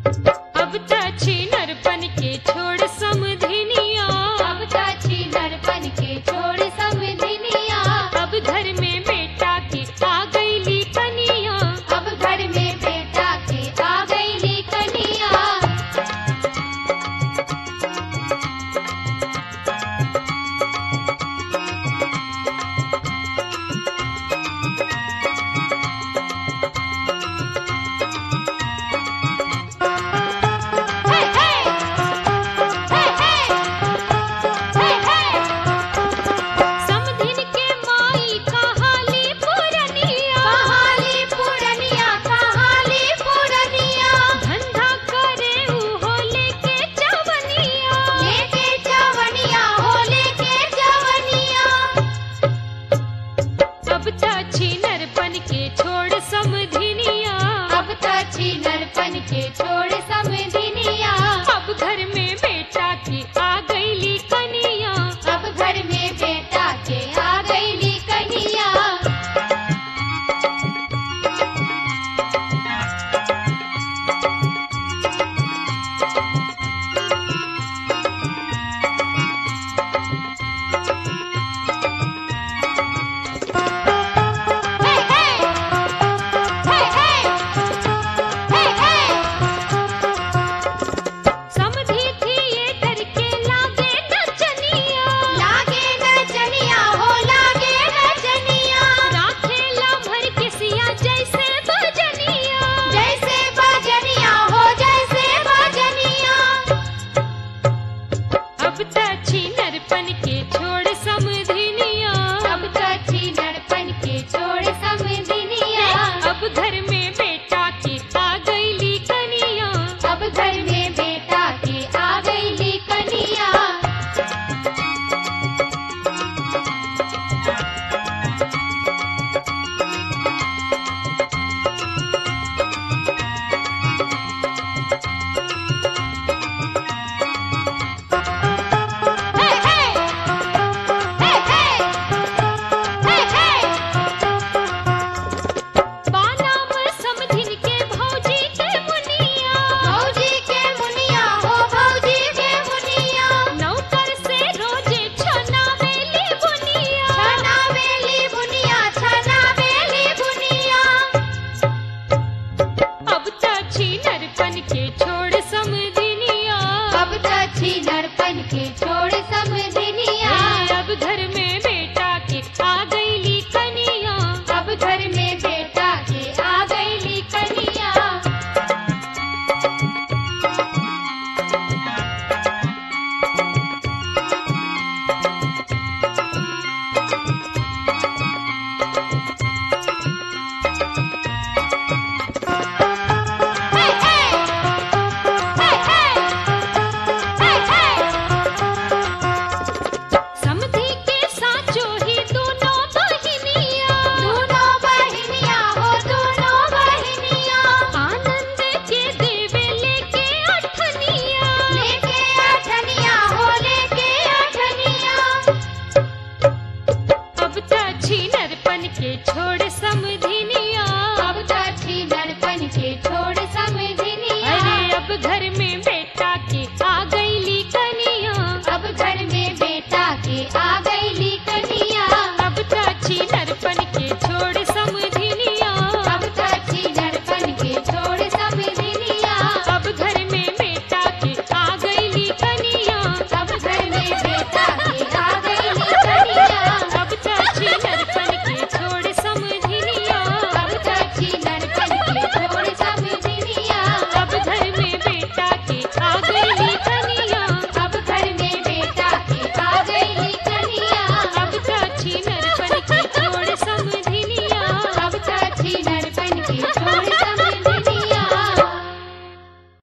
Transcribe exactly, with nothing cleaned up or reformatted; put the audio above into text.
अब त छिनरपन के छोड़ समधिनिया, अब त छिनरपन के छोड़ समधिनिया, अब घर में बेटा की आ गईली कनिया, अब घर में बेटा के आ गईली कनिया। हे हे हे हे हे हे समधिन के माई कहाली पुरनिया, कहाली पुरनिया, कहाली पुरनिया, धंधा करे उहो लेके चवनिया, लेके चवनिया हो लेके चवनिया। अब त छिनरपन के छोड़ समधिनिया, अब त छिनरपन के छोड़ समधिनिया, अब घर में बेटा की आ गईली कनिया, अब घर में बेटा के आ गईली कनिया। हे हे हे हे हे हे समधी थिएटर के लागे नचनिया, लागे नचनिया हो लागे नचनिया, राखेला भर के सिया जैसे बजनिया, जैसे बजनिया हो जैसे बजनिया। अब त छिनरपन के छोड़ समधिनिया, अब त छिनरपन के छोड़ समधिनिया, अब घर में बेटा की आ गईली कनिया, अब घर में बेटा के आ गईली कनिया। हे हे हे हे हे हे बानाम समधिन के भौजी के मुनिया, भौजी के मुनिया हो भौजी के मुनिया, नौकर से रोजे छनावेली बुनिया, छना बेली बुनिया, छना बेली बुनिया। अब त छिनरपन के छोड़ समधिनिया, अब त छिनरपन के छोड़